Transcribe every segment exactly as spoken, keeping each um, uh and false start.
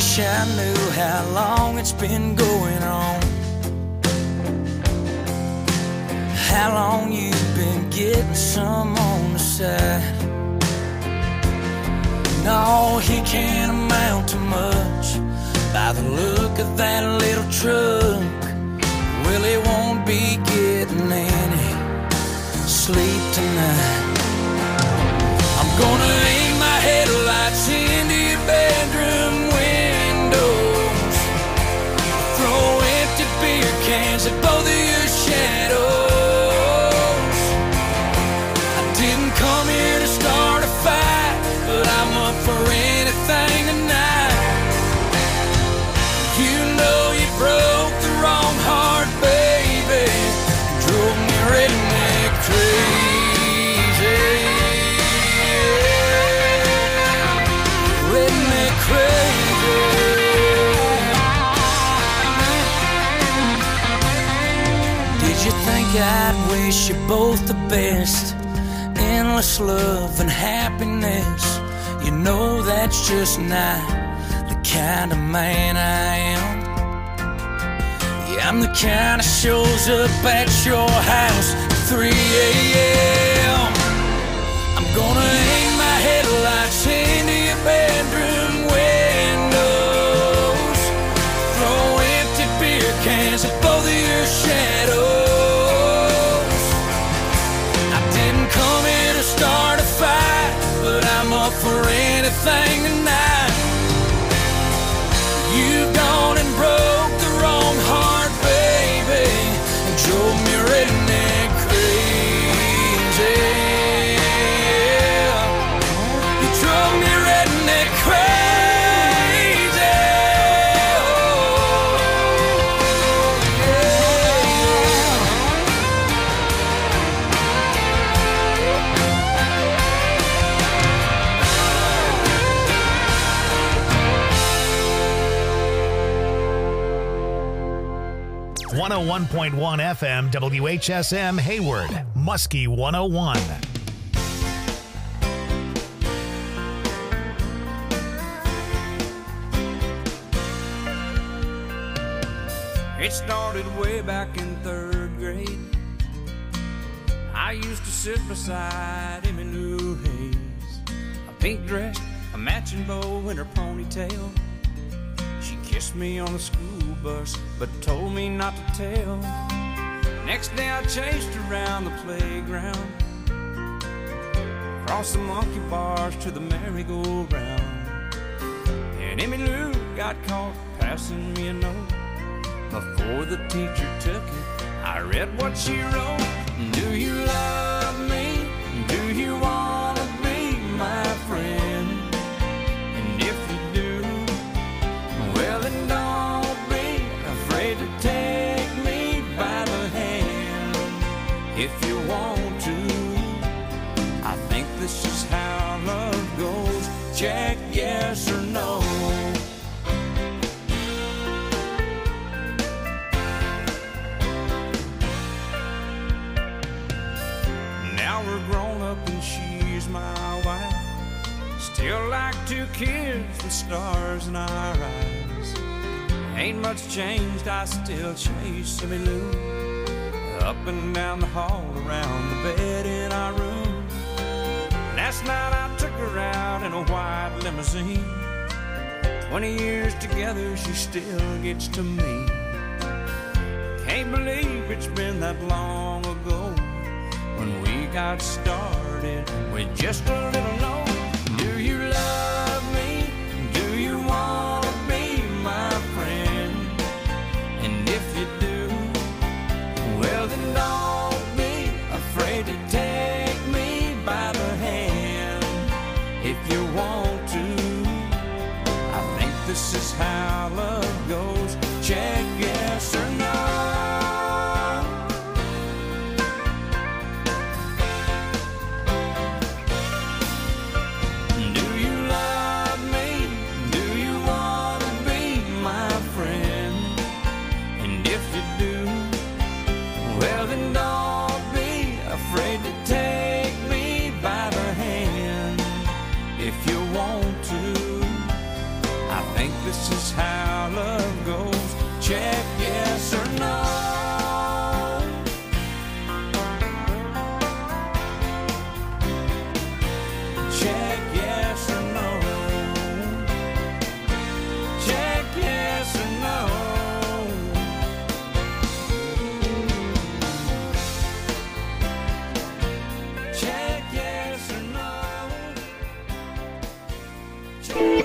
Wish I knew how long it's been going on, how long you've been getting some on the side. No, he can't amount to much by the look of that little truck. Well, he won't be getting any sleep tonight. I'm gonna aim my headlights into your bedroom windows, throw empty beer cans at both of your shadows. I didn't come here to start a fight, but I'm up for anything tonight. You know you broke the wrong heart, baby, drove me redneck crazy. Redneck crazy. Did you think I'd wish you both the best? Endless love and happiness. You know that's just not the kind of man I am. Yeah, I'm the kind that shows up at your house at three a.m. I'm gonna aim my headlights into your bedroom windows, throw empty beer cans at both of your shadows. I didn't come here to start a fight, but I'm up for anything tonight. You've gone and broke the wrong heart, baby, and drove me redneck crazy. You drove me redneck crazy. Oh, one oh one point one F M W H S M Hayward, Muskie one oh one. It started way back in third grade. I used to sit beside Emmy Lou Hayes, a pink dress, a matching bow, and her ponytail. She kissed me on the school bus, but told me not to tell. Next day I chased her around the playground, across the monkey bars to the merry-go-round. And Emmy Lou got caught passing me a note. Before the teacher took it, I read what she wrote. Do you love me? Do you want to be my friend? And if you do, well then don't be afraid to take me by the hand. If you want to, I think this is how love goes. Check yes or no. We're grown up and she's my wife. Still like two kids with stars in our eyes. Ain't much changed, I still chase Emmy Lou up and down the hall, around the bed in our room. Last night I took her out in a white limousine. Twenty years together, she still gets to me. Can't believe it's been that long ago when we got started with just a little note. Do you love me? Do you want to be my friend? And if you do, well then don't be afraid to take me by the hand. If you want to, I think this is how love goes. Check yes or no. this is how love goes. Check yes or no. Check yes or no. Check yes or no. Check yes or no. Check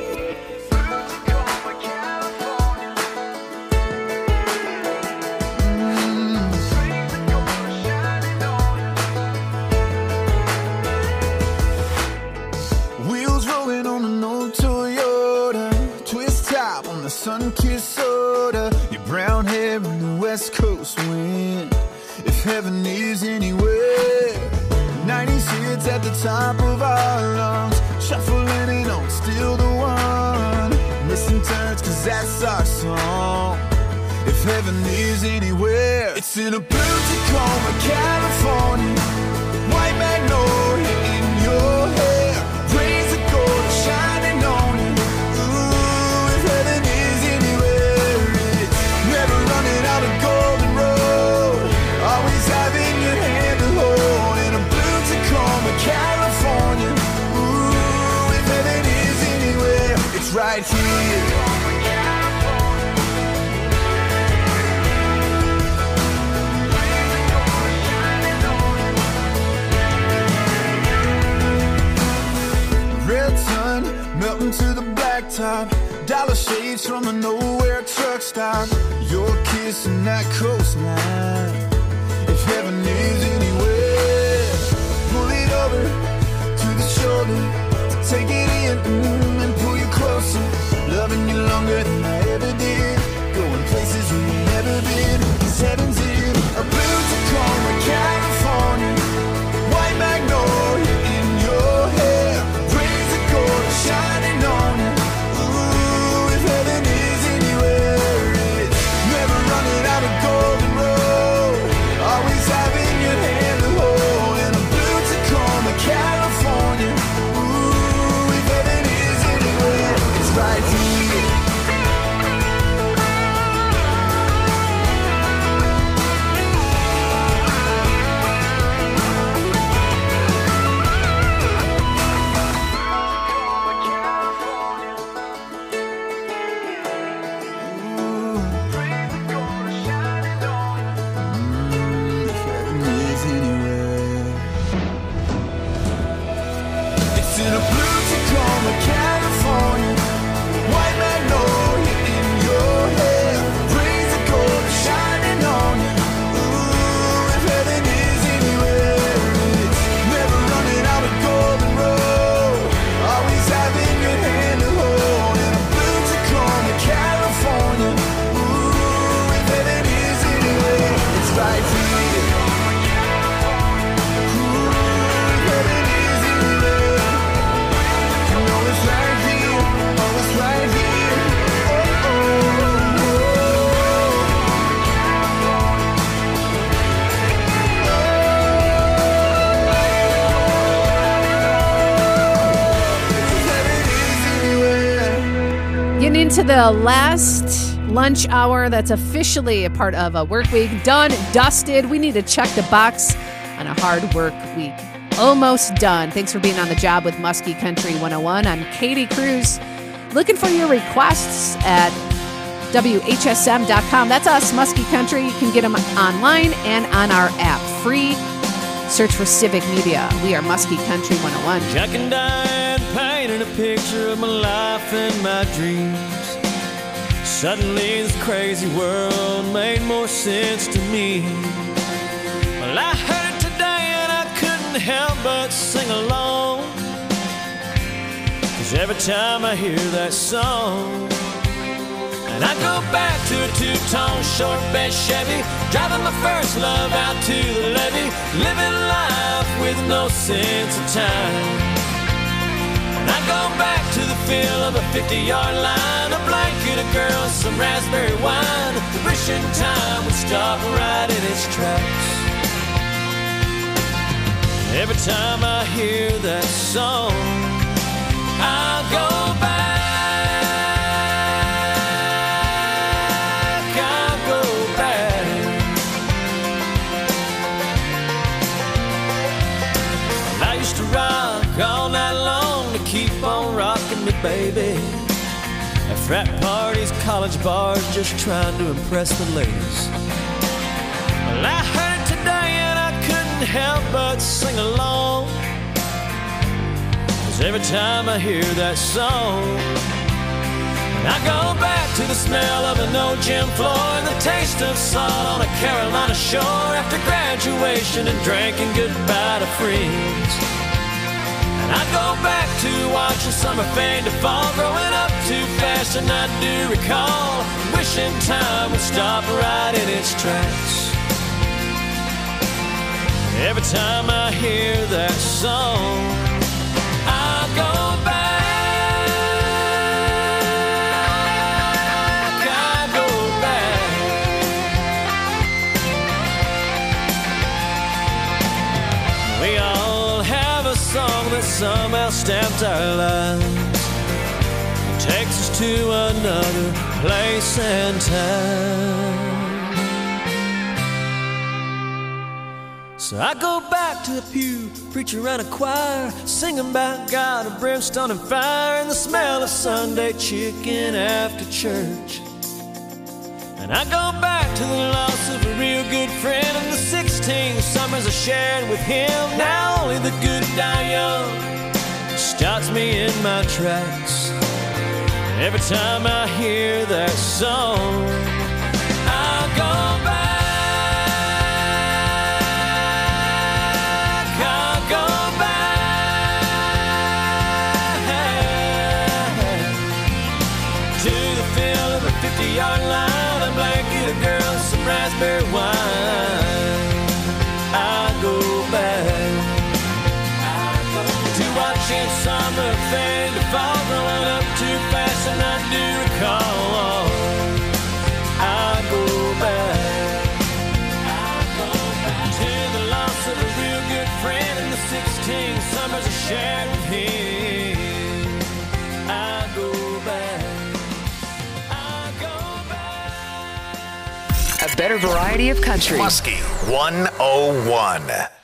sun-kissed soda, your brown hair in the west coast wind. If heaven is anywhere, nineties hits at the top of our lungs, shuffling it on, still the one. Missing turns, cause that's our song. If heaven is anywhere, it's in a blue Tacoma, California. White magnolia in your hair, rays of gold shining on you. Ooh, if heaven is anywhere, it's never running out of golden road, always having your hand to hold. In a blue Tacoma, California. Ooh, if heaven is anywhere, it's right here. Red sun melting to the blacktop, dollar shades from a nowhere truck stop. Your kiss and that coastline. If heaven is anywhere, pull it over to the shoulder, take it in mm, and pull you closer. Loving you longer than I ever did, going places we've never been. Cause heaven's in a blue Tacoma, California. White magnolia in your hair, shining on you. Ooh, if heaven is anywhere, it's never running out of golden road, always having your hand to hold. In a blue Tacoma, California. Ooh, if heaven is anywhere, it's right here. Into the last lunch hour that's officially a part of a work week. Done, dusted. We need to check the box on a hard work week. Almost done. Thanks for being on the job with Muskie Country one oh one. I'm Katie Cruz. Looking for your requests at W H S M dot com. That's us, Muskie Country. You can get them online and on our app. Free. Search for Civic Media. We are Muskie Country one oh one. Jack and Diane painted a picture of my life and my dreams. Suddenly this crazy world made more sense to me. Well, I heard it today and I couldn't help but sing along. Cause every time I hear that song, and I go back to a two-tone short bed Chevy, driving my first love out to the levee, living life with no sense of time. And I go back to the feel of a fifty-yard line, a blanket, a girl, some raspberry wine, wishing time would stop right in its tracks. Every time I hear that song, I'll go back. baby. At frat parties, college bars, just trying to impress the ladies. Well, I heard it today and I couldn't help but sing along. 'Cause every time I hear that song, I go back to the smell of an old gym floor and the taste of salt on a Carolina shore after graduation and drinking goodbye to friends. And I go back to watching summer fade to fall, growing up too fast and I do recall wishing time would stop right in its tracks. Every time I hear that song, I go back. That somehow stamped our lives, takes us to another place and time. So I go back to the pew, preacher and a choir, singing about God and brimstone and fire, and the smell of Sunday chicken after church. And I go back to the loss of a real good friend and the sixteen summers I shared with him. Now only the good die young stops me in my tracks. Every time I hear that song, I go back, I go back to the feel of a fifty-yard line, blanket of girls, some raspberry wine. I go back, I go to watching summer fade to fall, growing up too fast and I do recall. I go back, I go back to the loss of a real good friend and the sixteen summers I shared with him. I go back. A better variety of country. Muskie one oh one.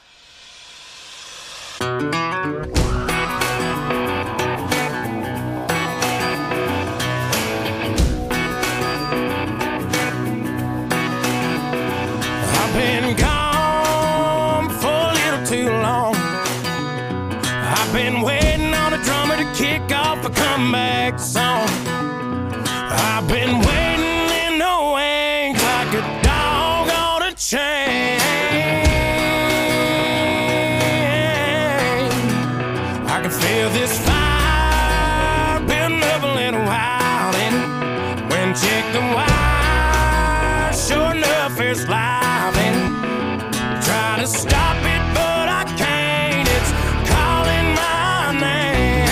I've been gone for a little too long. I've been waiting on a drummer to kick off a comeback song. I've been waiting in the wings like a dog on a chain. I can feel this fire building up a little while, and when check the wire, sure enough it's live, and try to stop it but I can't. It's calling my name.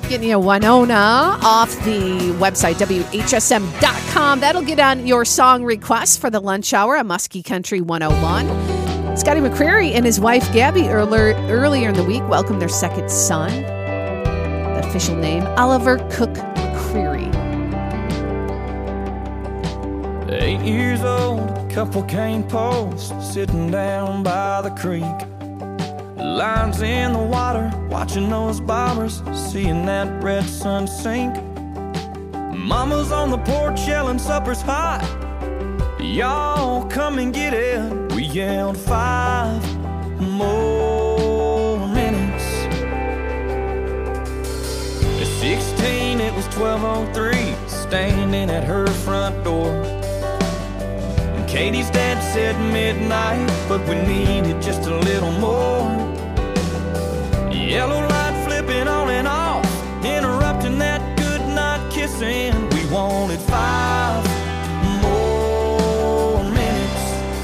Getting you Winona off the website, W H S M dot com. That'll get on your song requests for the lunch hour on Muskie Country one oh one. Scotty McCreery and his wife, Gabby, earlier, earlier in the week welcomed their second son. The official name, Oliver Cook McCreery. Eight years old, couple cane posts, sitting down by the creek. Lines in the water, watching those bobbers, seeing that red sun sink. Mama's on the porch yelling supper's hot. Y'all come and get it. We yelled five more minutes. At sixteen, it was twelve oh three, standing at her front door. And Katie's dad said midnight, but we needed just a little more. Yellow light flipping on and off, interrupting that good night kissing. We wanted five more minutes.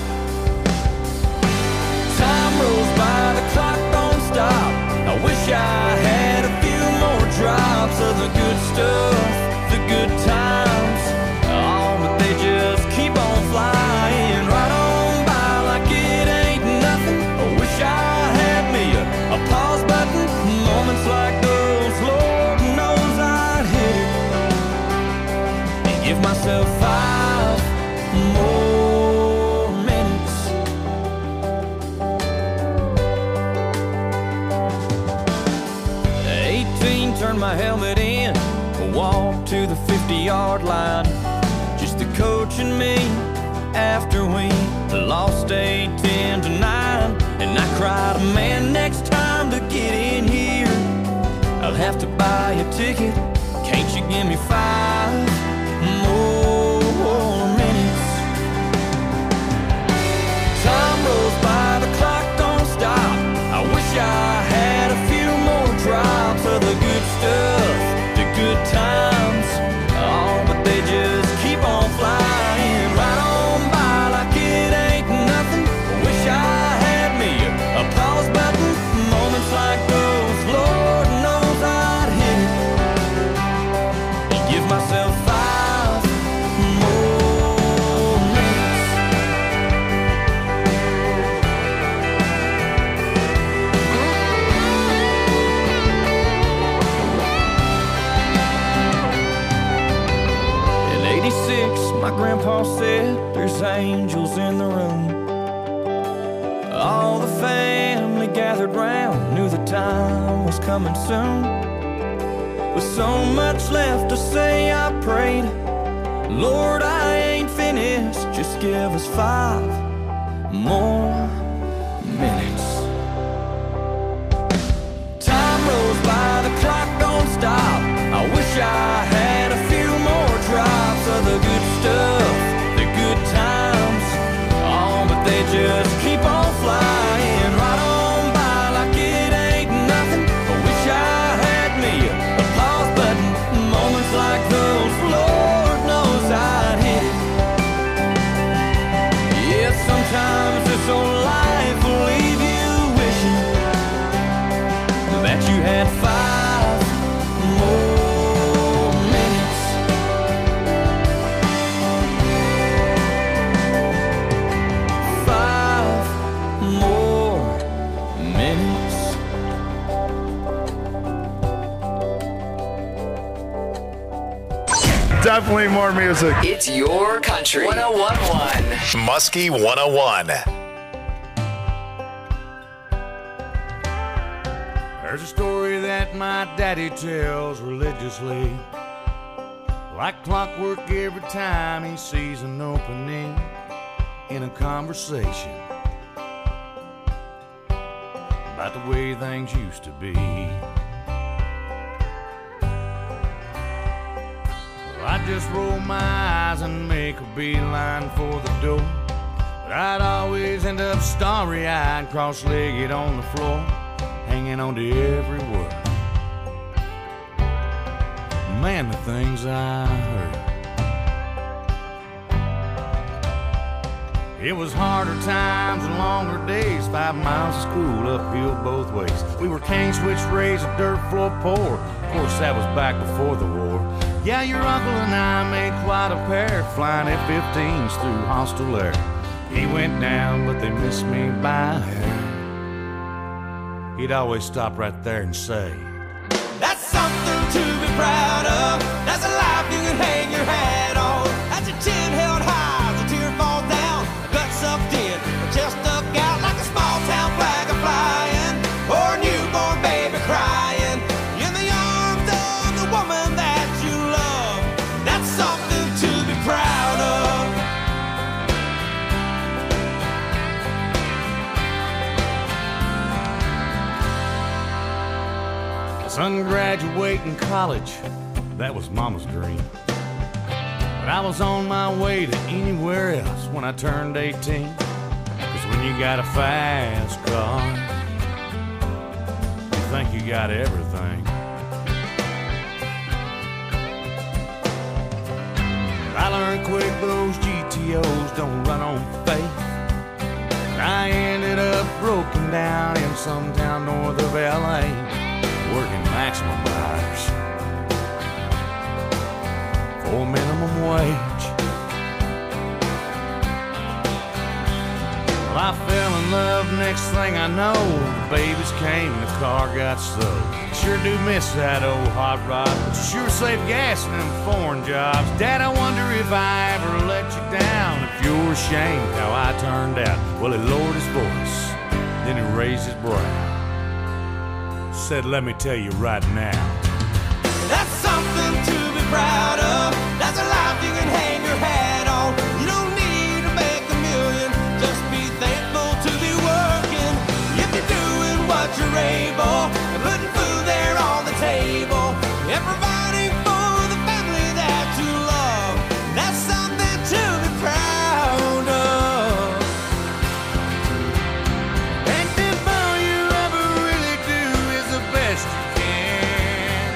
Time rolls by, the clock don't stop. I wish I had a few more drops of the good stuff, the good times. Oh, but they just keep on flying right on by like it ain't nothing. I wish I had me a, a pause button. Moments like those, Lord knows I'd hit it and give myself five more minutes. eighteen, turned my helmet in, walked to the fifty-yard line. Just the coach and me after we lost eight ten to nine. And I cried, man, next time to get in here I'll have to buy a ticket. Can't you give me five more minutes? Time rolls by, the clock don't stop. I wish I had a few more drops of the good stuff, the good times. Oh, but they just keep on flying right on by like it ain't nothing. I wish I had me a, a pause button. Moments like those, Lord knows I'd hit it and give myself five more minutes. In eighty-six, my grandpa said there's angels in the room. All the family gathered round, knew the time was coming soon. With so much left to say, I prayed, Lord, I ain't finished, just give us five more minutes. Time rolls by, the clock don't stop. I wish I had a few more drops of the good stuff, the good times. Oh, but they just keep on flying right on by like it ain't nothing. I wish I had me a pause button. Moments like those, Lord knows I'd hit it. Yeah, sometimes this old life will leave you wishing that you had five more minutes. Five more minutes. Definitely more music. It's your country. one oh one point one. Muskie one oh one. There's a story that my daddy tells religiously, like clockwork every time he sees an opening in a conversation about the way things used to be. Well, I'd just roll my eyes and make a beeline for the door, but I'd always end up starry-eyed, cross-legged on the floor, hanging on to every word. Man, the things I heard. It was harder times and longer days, five miles of school uphill both ways. We were cane switch raised, a dirt floor poor. Of course, that was back before the war. Yeah, your uncle and I made quite a pair, flying F fifteens through hostile air. He went down, but they missed me by a hair. He'd always stop right there and say, that's something to be proud of. That's a life you can hang your hat on. That's a chin held high as a tear falls down. A gut sucked in, a chest stuck out like a small town flag a flying, or a newborn baby crying in the arms of the woman that you love. That's something to be proud of. Son graduating college, that was Mama's dream. But I was on my way to anywhere else when I turned eighteen. Cause when you got a fast car, you think you got everything. I learned quick those G T Os don't run on faith. I ended up broken down in some town north of L A, working maximum hours for minimum wage. Well, I fell in love, next thing I know, the babies came and the car got sold. Sure do miss that old hot rod, but you sure save gas in them foreign jobs. Dad, I wonder if I ever let you down, if you're ashamed how I turned out. Well, he lowered his voice, then he raised his brow, said, let me tell you right now, that's something to be proud of. That's a life you can hang your hat on. You don't need to make a million, just be thankful to be working. If you're doing what you're able, and putting food there on the table, and providing for the family that you love, that's something to be proud of. and if all you ever really do is the best you can,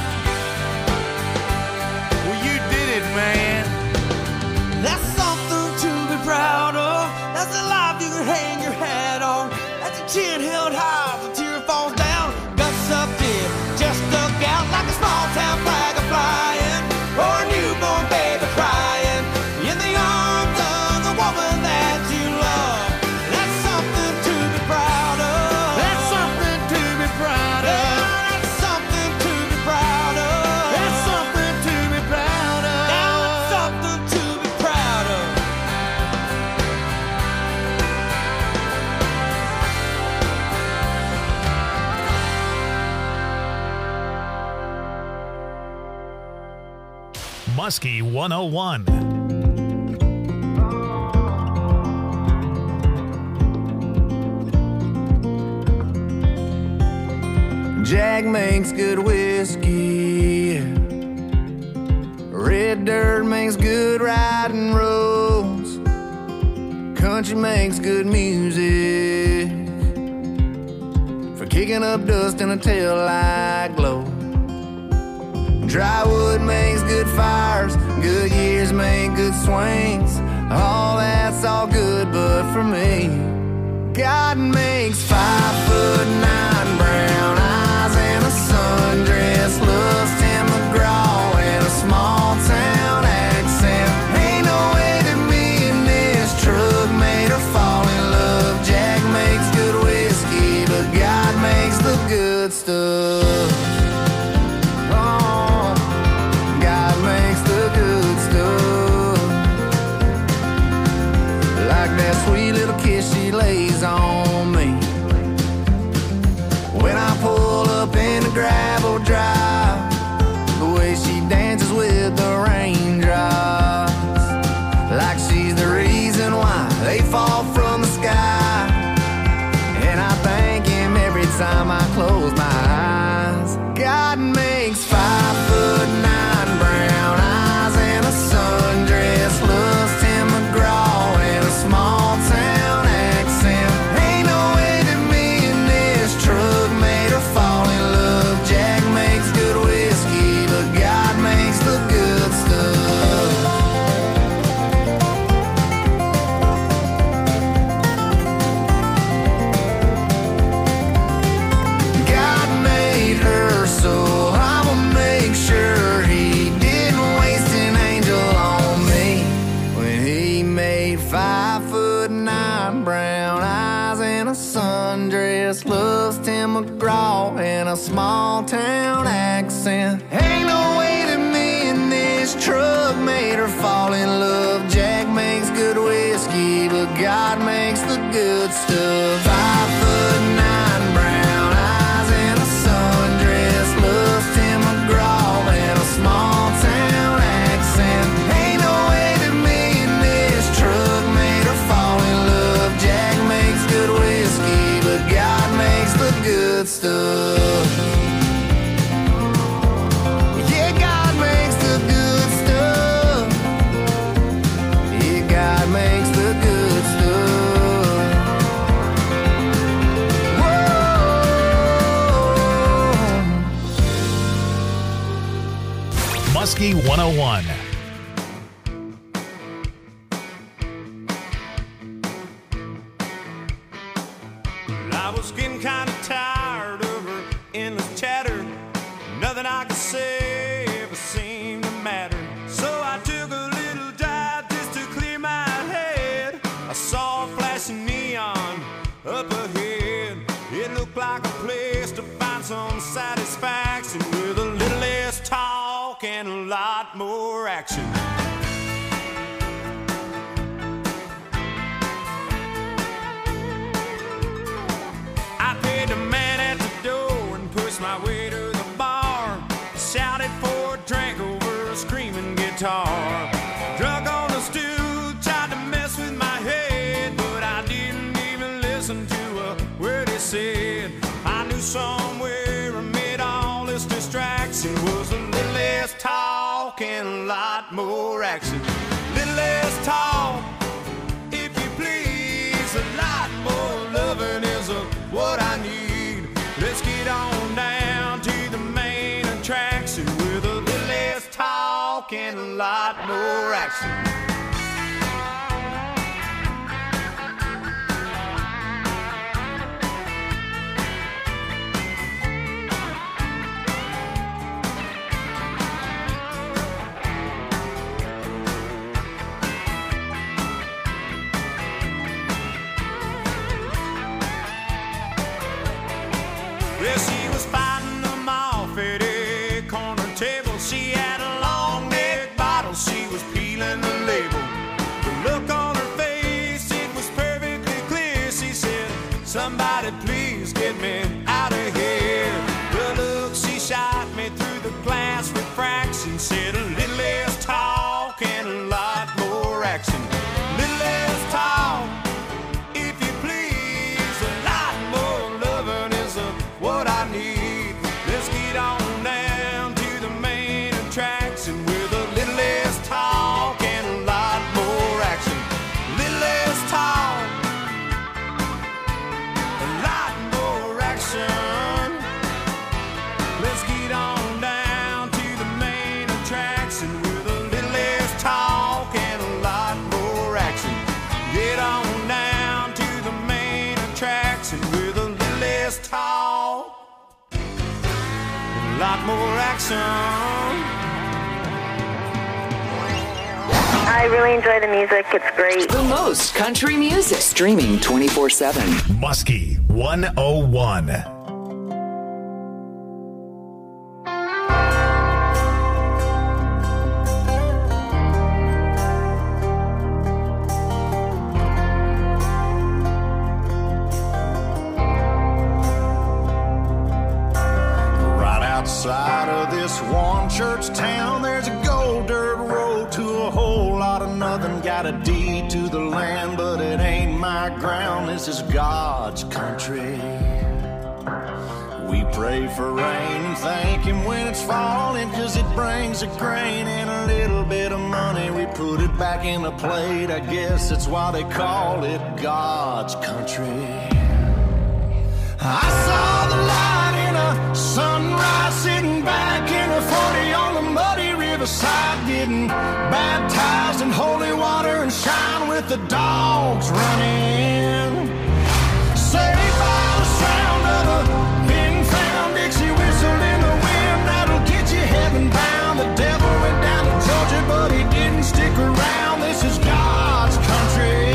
well, you did it, man. That's something to be proud of. That's a life you can hang your hat on. That's a chin held high, the tear falls down. Guts up in, just stuck out like a small town flag a flying, or a newborn baby crying in the arms of the woman that you love. That's something to be proud of. That's something to be proud of. Yeah, that's something to be proud of. That's something to be proud of. Now it's something to be proud of. Muskie one oh one. Jack makes good whiskey. Red dirt makes good riding roads. Country makes good music for kicking up dust in a taillight glow. Dry wood makes good fires. Good years make good swings. All that's all good, but for me, God makes five foot nine brown eyes and a sundress looks Tim McGraw and a small town accent. Ain't no way that me and this truck made her fall in love. Jack makes good whiskey, but God makes the good stuff. Oh, God makes the good stuff. Like that sweet little kiss she lays on me when I pull up in the gravel drive. The way she dances with the raindrops, like she's the reason why they fall from the sky. And I thank him every time I close my eyes. God makes five foot nine brown eyes and a sundress looks Tim McGraw and a small town accent. Ain't no way that me and this truck made her fall in love. Jack makes good whiskey, but God makes the good stuff. in a small town accent. Ain't no way that me and this truck made her fall in love. Jack makes good whiskey, but God makes the good stuff. Five foot nine, brown eyes and a sundress, loves Tim McGraw in a small town accent. Ain't no way that me and this truck made her fall in love. Jack makes good whiskey, but God makes the good stuff. Yeah, God makes the good stuff. Yeah, God makes the good stuff. Whoa. Muskie one oh one. I was getting kind of tired of her endless chatter. Nothing I could say ever seemed to matter. So I took a little dive just to clear my head. I saw a flashing neon up ahead. It looked like a place to find some satisfaction, with a little less talk and a lot more action. I paid the man at the door and pushed my way to the bar. Shouted for a drink over a screaming guitar. Drunk on the stool, tried to mess with my head, but I didn't even listen to a word he said. I knew somewhere amid all this distraction was a little less talk and a lot more action. Little less talk, if you please, a lot more loving is a what I need. Let's get on down to the main attraction, with a little less talk and a lot more action. Well, she was fighting them off at a corner table. She had a long neck bottle, she was peeling the label. The look on her face, it was perfectly clear. She said, somebody please get me out of here. The look she shot me through the glass refraction said, a little less talk and a lot more action. Little less talk, if you please, a lot more loving is a what I need. Let's get on down to the main attraction, with a little less talk and a lot more action. Little less talk, a lot more action. Let's get on down to the main attraction, with a little less talk and a lot more action. Get on down to the main attraction, with a little less talk, a lot more action. I really enjoy the music. It's great. The most country music. Streaming twenty-four seven. Muskie one oh one. Right outside of this one church town, there's a gold dirt road to a whole lot of nothing. Got a deed to the land, but it ain't my ground. This is God's country. We pray for rain and thank Him when it's falling, 'cause it brings a grain and a little bit of money. We put it back in the plate, I guess that's why they call it God's country. I saw the light in a sunrise, sitting back in a forty on the muddy riverside, getting baptized in holy water and shine with the dogs running. Saved by the sound of a pin found Dixie whistle in the wind, that'll get you heaven bound. The devil went down to Georgia, but he didn't stick around. This is God's country.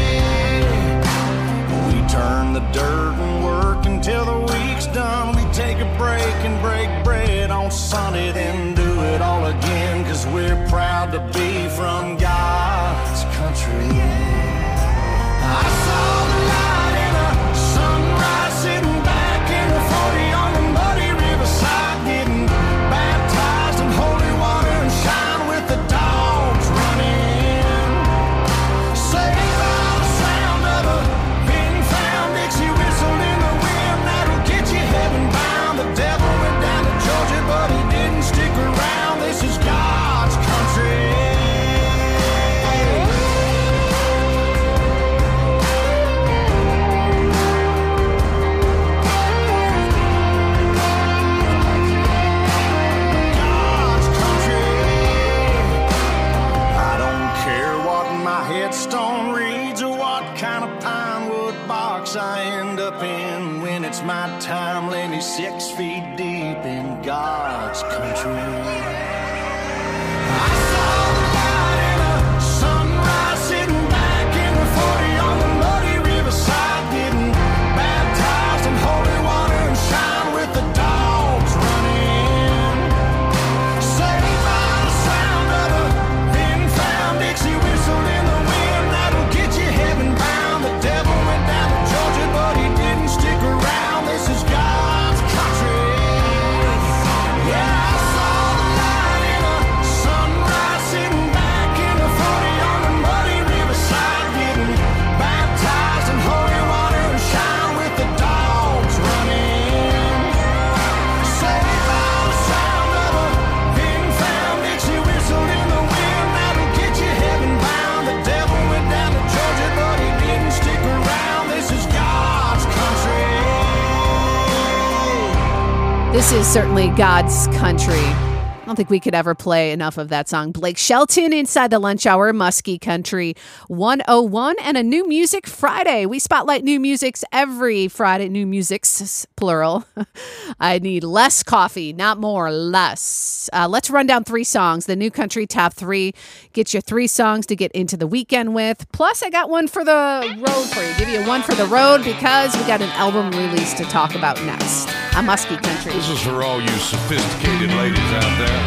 We turn the dirt and work until the week's done. We take a break can break bread on Sunday, then do it all again, 'cause we're proud to be from God's country. I saw the light in a sunrise, sitting back in the forty on the muddy riverside, getting baptized in holy water and shine with the dogs running. Saved by the sound of a pin-found Dixie whistle in the wind, that'll get you heaven bound. The devil went down to Georgia, but he didn't stick around. This is God's country. Headstone reads or what kind of pine wood box I end up in when it's my time. Lay me six feet deep in God's country. I saw the light in a sunrise, sitting back in the forty on the muddy riverside, getting baptized in holy water and shine with the dogs running. Saved by the sound of a pin-found Dixie whistle in the heaven bound. The devil went down to Georgia, but he didn't stick around. This is God's country. Yeah, I saw the light in a sunrise, sitting back in the forty on the muddy riverside, getting baptized in holy water and shine with the dogs running. Saved by the sound of a pin-found Dixie whistle in the wind, that'll get you heaven bound. The devil went down to Georgia, but he didn't stick around. This is God's country. This is certainly God's country. I don't think we could ever play enough of that song. Blake Shelton inside the lunch hour, Muskie Country one oh one, and a New Music Friday. We spotlight new musics every Friday. New musics, plural. I need less coffee, not more, less. Uh, let's run down three songs. The New Country Top three. Get you three songs to get into the weekend with. Plus, I got one for the road for you. Give you one for the road because we got an album release to talk about next. I'm Muskie Country. This is for all you sophisticated ladies out there.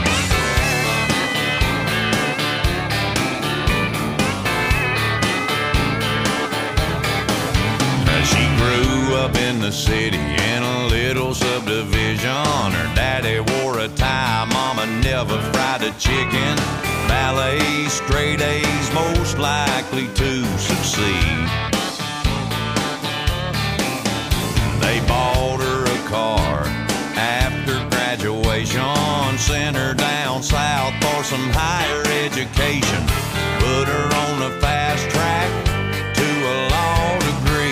She grew up in the city in a little subdivision. Her daddy wore a tie, mama never fried a chicken. Ballet, straight A's, most likely to succeed. They bought her a car after graduation, sent her down south for some higher education, put her on the fast track to a law degree.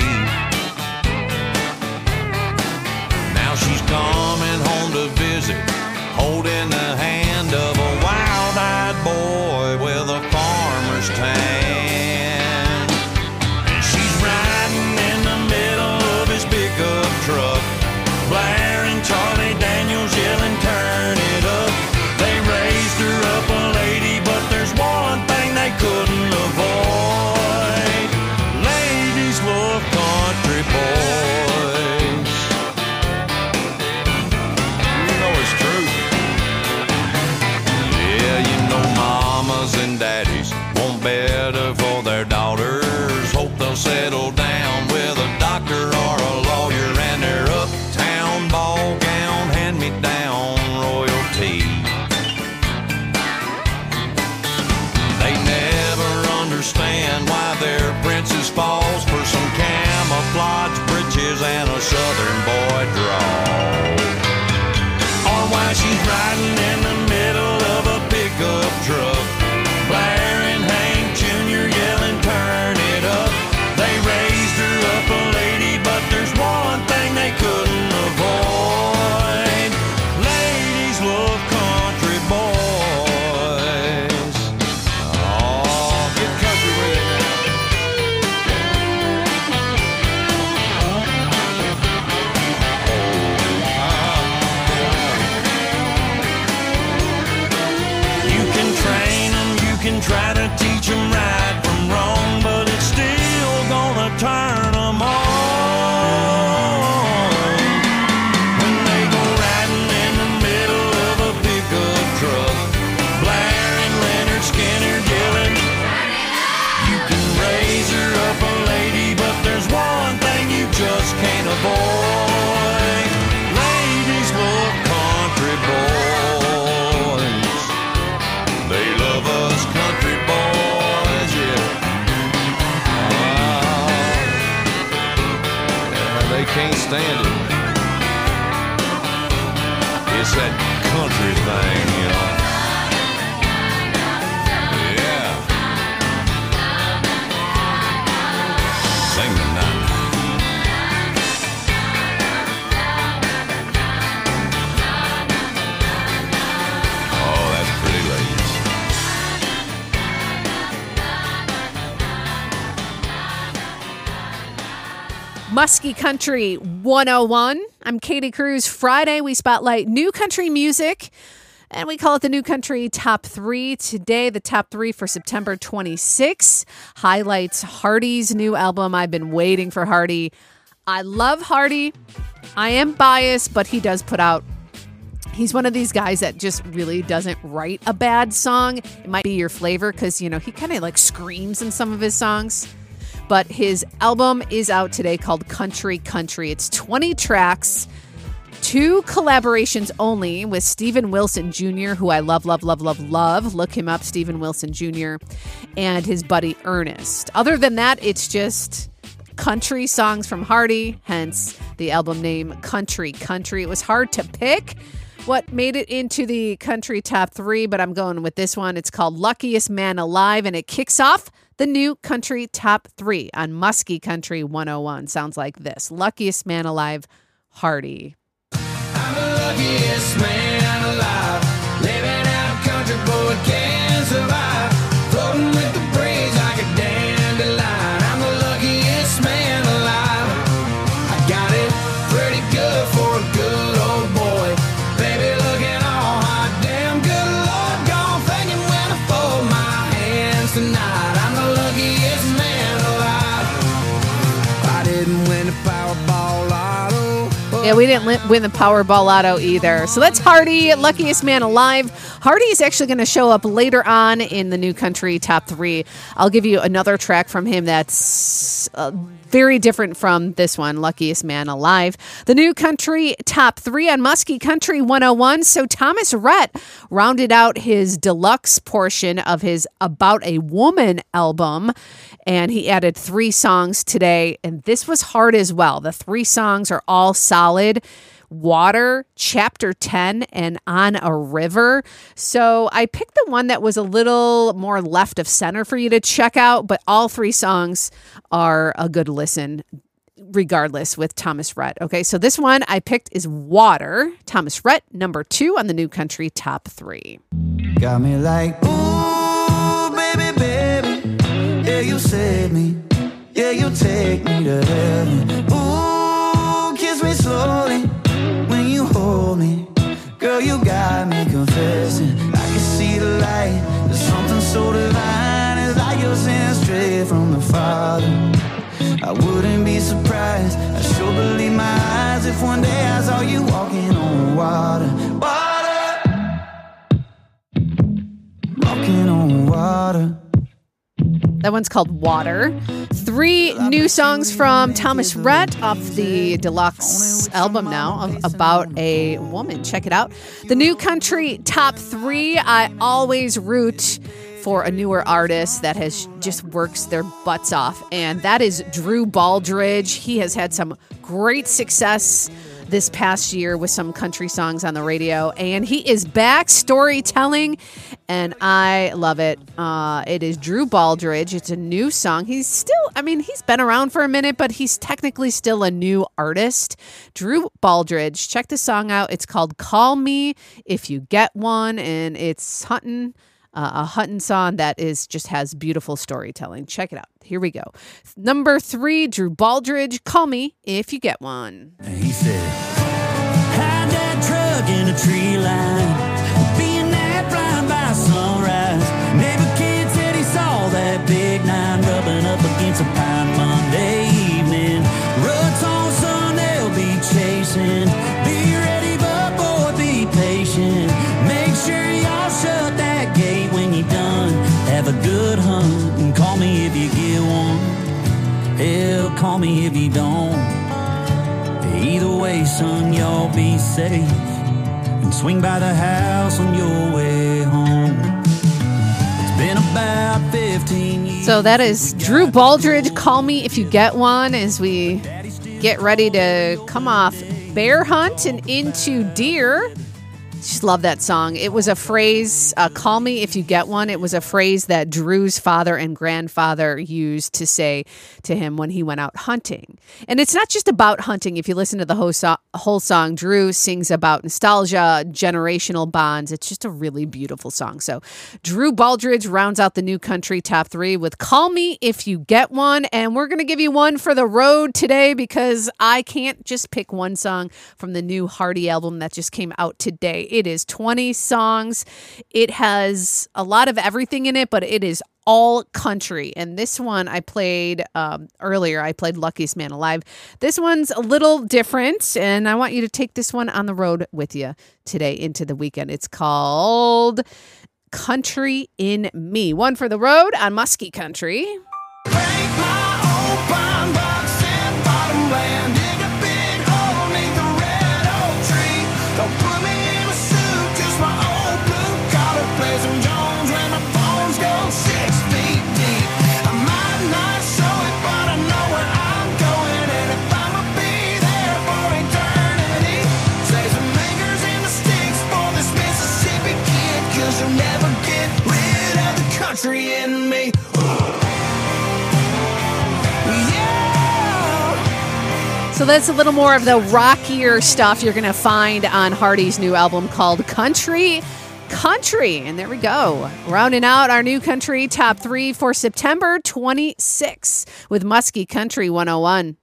Now she's coming home to visit, holding the hand of a wild-eyed boy with a farmer's tan. And she's riding in the middle of his pickup truck, blaring Charlie Daniels, yelling, turn it up. They raised her up a lady, but there's one thing they couldn't avoid. Ladies love country boys. You know it's true. Yeah, you know mamas and daddies want better for their daughters. Hope they'll settle down with a doctor or a lawyer, and their uptown ball gown hand-me-down royalty. They never understand why their princess falls for some camouflage breeches and a southern boy drawl, or why she's riding in the middle of a pickup truck, blaring Hank Junior, yelling, turn it up. They raised her up a lady, but there's one thing they couldn't avoid. Ladies love country boys. Oh, get country with it now. You can train them, you can try to teach them right from wrong, but it's still gonna turn them on when they go riding It's that country thing, you know. Yeah. Sing the night. Oh, that's pretty, ladies. Muskie Country one oh one. I'm Katie Cruz. Friday, we spotlight new country music, and we call it the New Country Top three. Today, the top three for September twenty-sixth highlights Hardy's new album. I've been waiting for Hardy. I love Hardy. I am biased, but he does put out He's one of these guys that just really doesn't write a bad song. It might be your flavor because, you know, he kind of like screams in some of his songs. But his album is out today called Country Country. It's twenty tracks, two collaborations only with Steven Wilson Junior, who I love, love, love, love, love. Look him up, Steven Wilson Junior, and his buddy Ernest. Other than that, it's just country songs from Hardy, hence the album name Country Country. It was hard to pick what made it into the country top three, but I'm going with this one. It's called Luckiest Man Alive, and it kicks off the new country top three on Muskie Country one oh one. Sounds like this. Luckiest Man Alive, Hardy. I'm the luckiest man alive. Living out country boy can survive. Floating with the breeze like a dandelion. I'm the luckiest man alive. I got it pretty good for a good old boy. Baby looking all hot, damn good Lord. Gone thinking when I fold my hands tonight. I'm the luckiest man alive. I didn't win the Powerball Lotto. Yeah, we didn't li- win the Powerball Lotto either. So that's Hardy, Luckiest Man Alive. Hardy is actually going to show up later on in the new country top three. I'll give you another track from him that's uh, very different from this one, Luckiest Man Alive. The new country top three on Muskie Country one oh one. So Thomas Rhett rounded out his deluxe portion of his About a Woman album, and he added three songs today, and this was hard as well. The three songs are all solid. Water, Chapter ten, and On a River. So I picked the one that was a little more left of center for you to check out, but all three songs are a good listen regardless with Thomas Rhett. Okay, so this one I picked is Water. Thomas Rhett, number two on the new country top three. Got me like, ooh, baby, baby. Yeah, you save me. Yeah, you take me to heaven. Ooh, kiss me slowly when you hold me. Girl, you got me confessing. I can see the light. There's something so divine. It's like you're sent straight from the Father. I wouldn't be surprised. I sure believe my eyes if one day I saw you walking on water. Water. Walking on water. That one's called Water. Three new songs from Thomas Rhett off the deluxe album now of About a Woman. Check it out. The new country top three. I always root for a newer artist that has just works their butts off, and that is Drew Baldridge. He has had some great success this past year with some country songs on the radio, and he is back storytelling, and I love it. Uh, it is Drew Baldridge. It's a new song. He's still, I mean, he's been around for a minute, but he's technically still a new artist. Drew Baldridge. Check the song out. It's called Call Me If You Get One, and it's Hutton. Uh, a Hutton song that is just has beautiful storytelling. Check it out. Here we go. Number three, Drew Baldridge, Call Me If You Get One. And he said, hide that truck in a tree line, being that blind by sunrise. Neighbor kid said he saw that big nine rubbing up against a pine Monday evening. Ruts on sun, they'll be chasing. Be ready, but boy, be patient. Make sure y'all shut that gate when you're done. Have a good hunt and call me if you get one. Hell, call me if you don't. Either way, son, y'all be safe and swing by the house on your way home. It's been about fifteen years. So that is Drew Baldridge, Call Me If You Get One, as we get ready to come off bear hunt and into deer. Just love that song. It was a phrase, uh, call me if you get one. It was a phrase that Drew's father and grandfather used to say to him when he went out hunting. And it's not just about hunting. If you listen to the whole, so- whole song, Drew sings about nostalgia, generational bonds. It's just a really beautiful song. So Drew Baldridge rounds out the New Country Top three with Call Me If You Get One. And we're going to give you one for the road today because I can't just pick one song from the new Hardy album that just came out today. It is twenty songs. It has a lot of everything in it, but it is all country. And this one I played um, earlier. I played Luckiest Man Alive. This one's a little different, and I want you to take this one on the road with you today into the weekend. It's called Country in Me. One for the road on Muskie Country. Country in me. So that's a little more of the rockier stuff you're going to find on Hardy's new album called Country Country. And there we go. Rounding out our New Country Top three for September twenty-sixth with Muskie Country one oh one.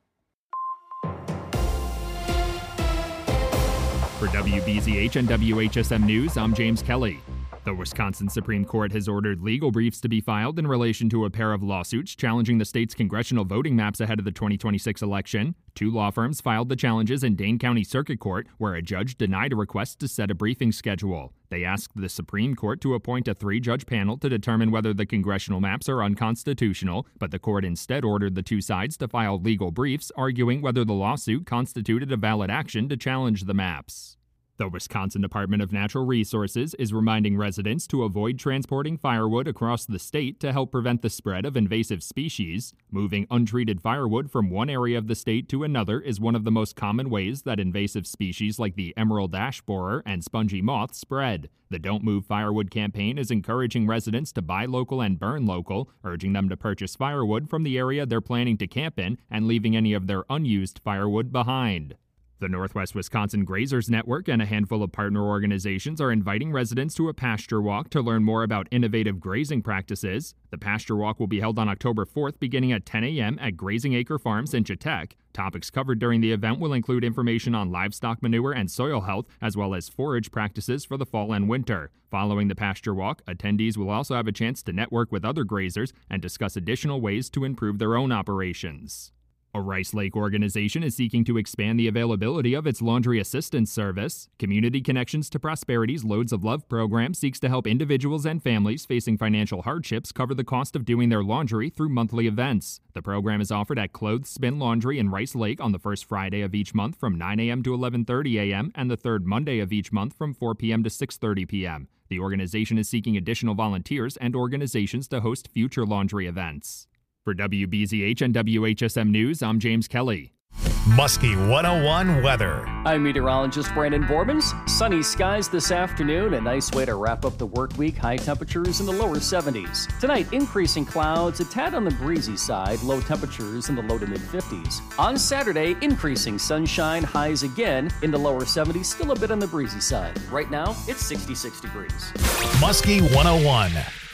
For W B Z H and W H S M News, I'm James Kelly. The Wisconsin Supreme Court has ordered legal briefs to be filed in relation to a pair of lawsuits challenging the state's congressional voting maps ahead of the twenty twenty-six election. Two law firms filed the challenges in Dane County Circuit Court, where a judge denied a request to set a briefing schedule. They asked the Supreme Court to appoint a three-judge panel to determine whether the congressional maps are unconstitutional, but the court instead ordered the two sides to file legal briefs arguing whether the lawsuit constituted a valid action to challenge the maps. The Wisconsin Department of Natural Resources is reminding residents to avoid transporting firewood across the state to help prevent the spread of invasive species. Moving untreated firewood from one area of the state to another is one of the most common ways that invasive species like the emerald ash borer and spongy moth spread. The Don't Move Firewood campaign is encouraging residents to buy local and burn local, urging them to purchase firewood from the area they're planning to camp in and leaving any of their unused firewood behind. The Northwest Wisconsin Grazers Network and a handful of partner organizations are inviting residents to a pasture walk to learn more about innovative grazing practices. The pasture walk will be held on October fourth beginning at ten a.m. at Grazing Acre Farms in Chautauqua. Topics covered during the event will include information on livestock manure and soil health, as well as forage practices for the fall and winter. Following the pasture walk, attendees will also have a chance to network with other grazers and discuss additional ways to improve their own operations. A Rice Lake organization is seeking to expand the availability of its laundry assistance service. Community Connections to Prosperity's Loads of Love program seeks to help individuals and families facing financial hardships cover the cost of doing their laundry through monthly events. The program is offered at Clothes Spin Laundry in Rice Lake on the first Friday of each month from nine a.m. to eleven thirty a.m. and the third Monday of each month from four p.m. to six thirty p.m. The organization is seeking additional volunteers and organizations to host future laundry events. For W B Z H and W H S M News, I'm James Kelly. Muskie one oh one weather. I'm meteorologist Brandon Borbens. Sunny skies this afternoon, a nice way to wrap up the work week. High temperatures in the lower seventies. Tonight, increasing clouds, a tad on the breezy side, low temperatures in the low to mid fifties. On Saturday, increasing sunshine, highs again in the lower seventies, still a bit on the breezy side. Right now, it's sixty-six degrees. Muskie one oh one.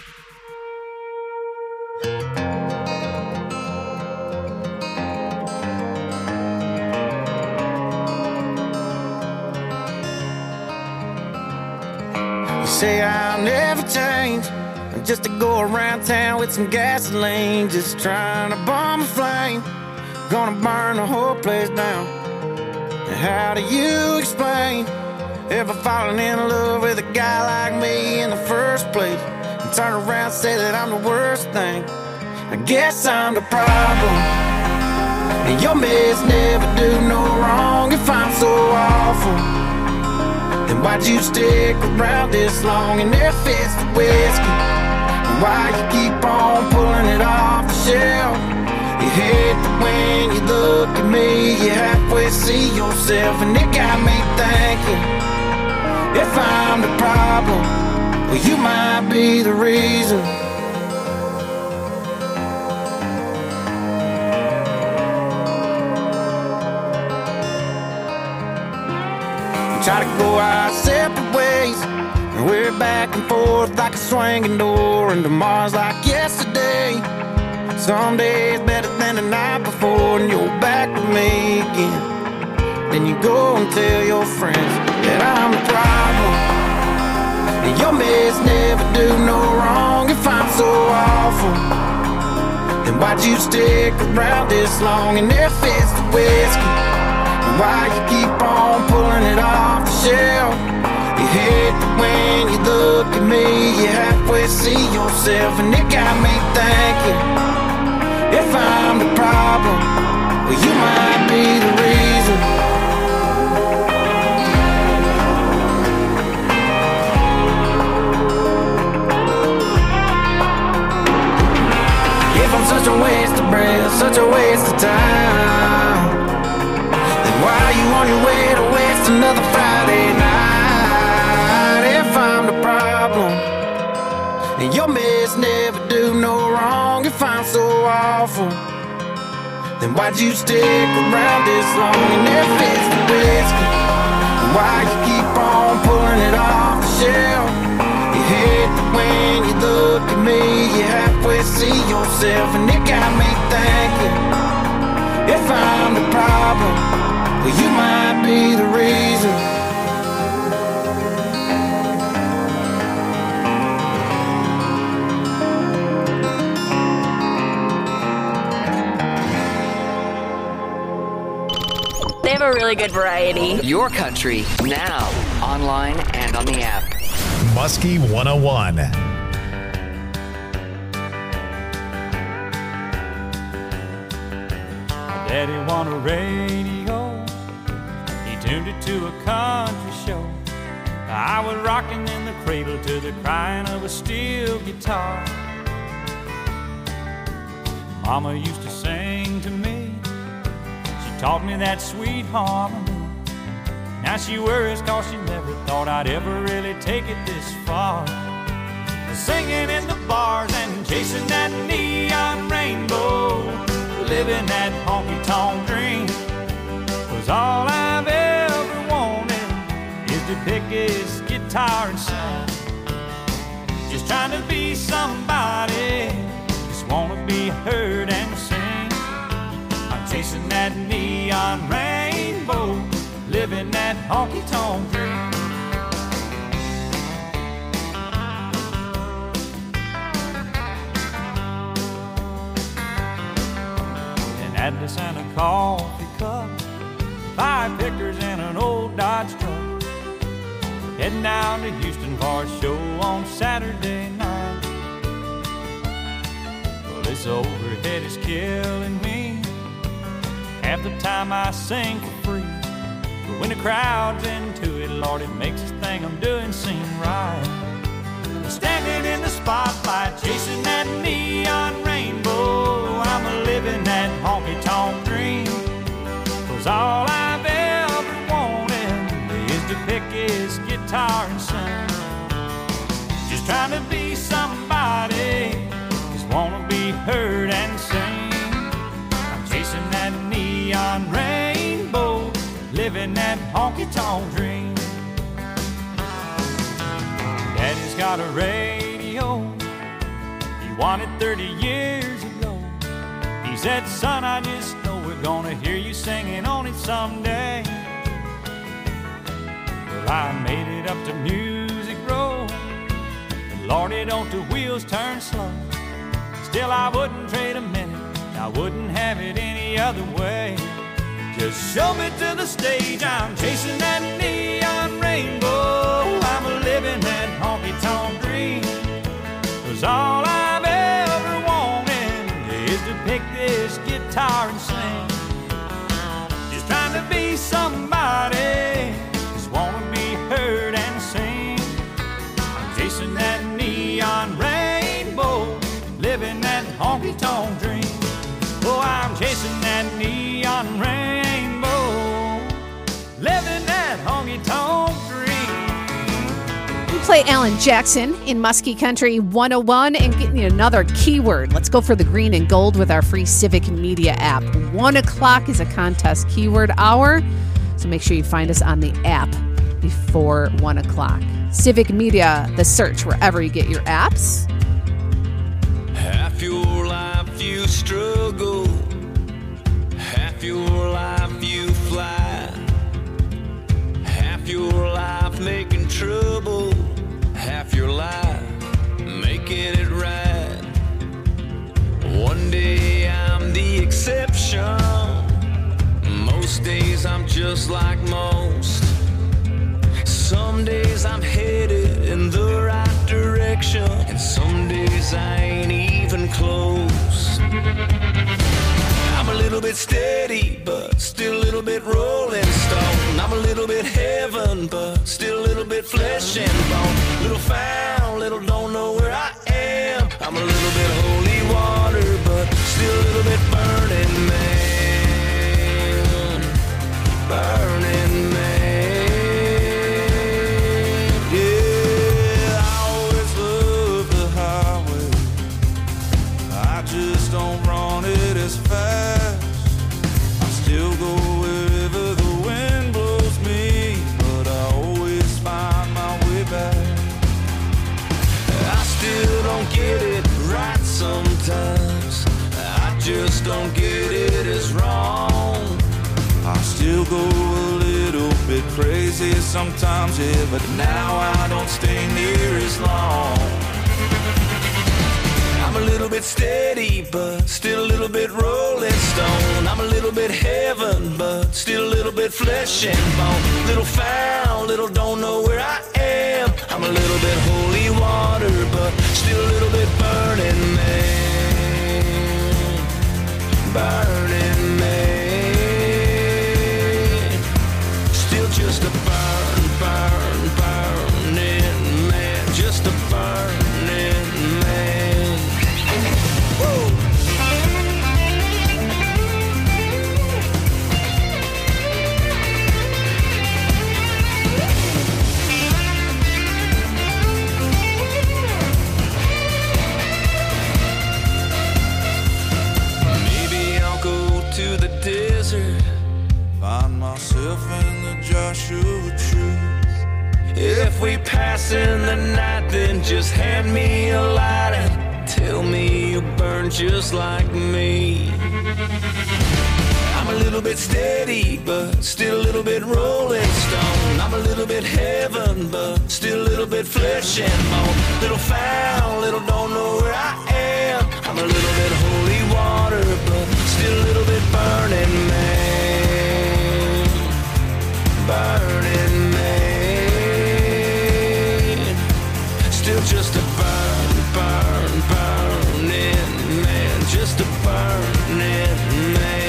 Say I'll never change, just to go around town with some gasoline, just trying to bomb a flame, gonna burn the whole place down. And how do you explain ever falling in love with a guy like me in the first place, and turn around and say that I'm the worst thing? I guess I'm the problem, and your mess never do no wrong. If I'm so awful, then why'd you stick around this long and there fits the whiskey? And why you keep on pulling it off the shelf? You hate that when you look at me, you halfway see yourself, and it got me thinking, if I problem, well, you might be the reason. We try to go our separate ways, and we're back and forth like a swinging door, and tomorrow's like yesterday. Some days better than the night before, and you're back with me again. Then you go and tell your friends that I'm the problem, and your mess never do no wrong. If I'm so awful, then why'd you stick around this long? And if it's the whiskey, then why you keep on pulling it off the shelf? You hate that when you look at me, you halfway see yourself, and it got me thinking, if I'm the problem, well, you might be the reason. If I'm such a waste of breath, such a waste of time, then why are you on your way to waste another Friday night? If I'm the problem, and your mess never do no wrong. If I'm so awful, then why'd you stick around this long? And if it's the whiskey, then why you keep on pulling it off the shelf? You hate that when you look at me, you halfway see yourself, and it got me thinking, if I'm the problem, well, you might be the reason. They have a really good variety. Your country, now, online and on the app. Muskie one oh one. Daddy wanted a radio, he tuned it to a country show. I was rocking in the cradle to the crying of a steel guitar. Mama used to sing to me, she taught me that sweet harmony. Now she worries cause she never thought I'd ever really take it this far. Singing in the bars and chasing that neon rainbow, living that honky-tonk dream was all I've ever wanted, is to pick his guitar and sing. Just trying to be somebody, just wanna be heard and sing. I'm chasing that neon rainbow, living that honky-tonk dream. Atlas and a coffee cup, five pickers and an old Dodge truck, heading down to Houston for a show on Saturday night. Well, this overhead is killing me, half the time I sing for free, but when the crowd's into it, Lord, it makes this thing I'm doing seem right. Standing in the spotlight, chasing that neon rainbow, I'm a living that honky-tonk dream. Cause all I've ever wanted is to pick his guitar and sing. Just trying to be somebody, just wanna be heard and sing. I'm chasing that neon rainbow, living that honky-tonk dream. Daddy's got a radio he wanted thirty years ago. He said, son, I just know we're gonna hear you singing on it someday. Well, I made it up to Music Row, but Lordy, don't the wheels turn slow. Still, I wouldn't trade a minute, I wouldn't have it any other way. Just show me to the stage, I'm chasing that neon rainbow, I'm a living that honky-tonk dream. Cause all I've ever wanted is to pick this guitar and sing. Just trying to be somebody, just wanna be heard and sing. I'm chasing that neon rainbow, living that honky-tonk dream. Oh, I'm chasing that neon rainbow, living that honky-tonk dream. play Alan Jackson in Muskie Country one oh one and get you another keyword. Let's go for the green and gold with our free Civic Media app. One o'clock is a contest keyword hour, so make sure you find us on the app before one o'clock. Civic Media, the search wherever you get your apps. Half your life you struggle, half your life you fly, half your life making trouble, half your life making it right. One day I'm the exception, most days I'm just like most. Some days I'm headed in the right direction, and some days I ain't even close. I'm a little bit steady, but still a little bit rolling stone. I'm a little bit heaven, but still a little bit flesh and bone. Little found, little don't know where I am. I'm a little bit holy water, but still a little bit burning man. Burning man. Don't run it as fast. I still go wherever the wind blows me, but I always find my way back. I still don't get it right sometimes. I just don't get it as wrong. I still go a little bit crazy sometimes, yeah, but now I don't stay near as long. I'm a little bit steady, but still a little bit rolling stone. I'm a little bit heaven, but still a little bit flesh and bone. Little found, little don't know where I am. I'm a little bit holy water, but still a little bit burning man. Burning man. Still just a burn, burn, burning man. Just a burning man. To the desert, find myself in the Joshua truth. If we pass in the night, then just hand me a light and tell me you burn just like me. I'm a little bit steady, but still a little bit rolling stone. I'm a little bit heaven, but still a little bit flesh and bone. Little found, little don't know where I am. I'm a little bit holy water, but still a little bit burning man. Burning man. Still just a burn, burn, burning man. Just a burning man.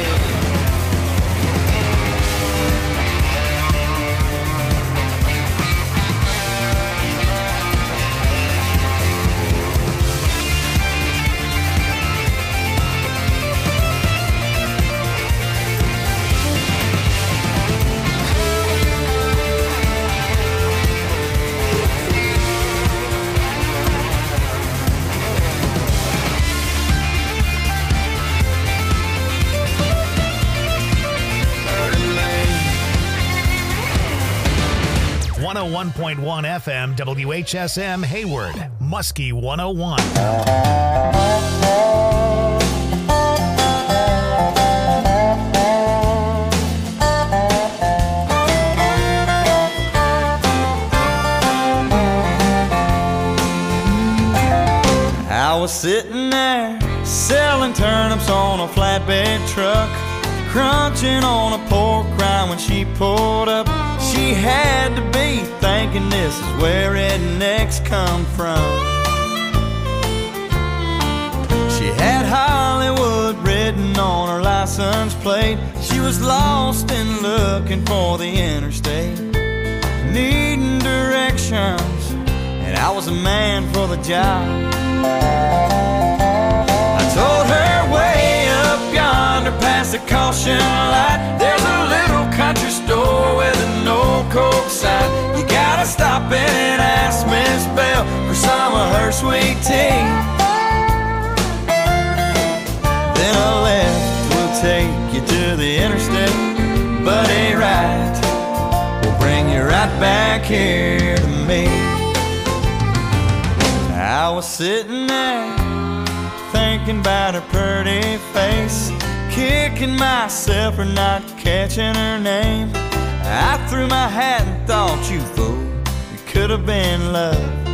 one oh one point one F M, W H S M, Hayward, Muskie one oh one. I was sitting there selling turnips on a flatbed truck, crunching on a pork rind when she pulled up. She had to be thinking this is where rednecks come from. She had Hollywood written on her license plate. She was lost and looking for the interstate, needing directions, and I was a man for the job. I told her way up yonder past the caution light, there's a little country store with an old Coke sign. You gotta stop in and ask me first sweet tea. Then a left will take you to the interstate, but a right will bring you right back here to me. I was sitting there thinking about her pretty face, kicking myself for not catching her name. I threw my hat and thought, you fool, it could have been love.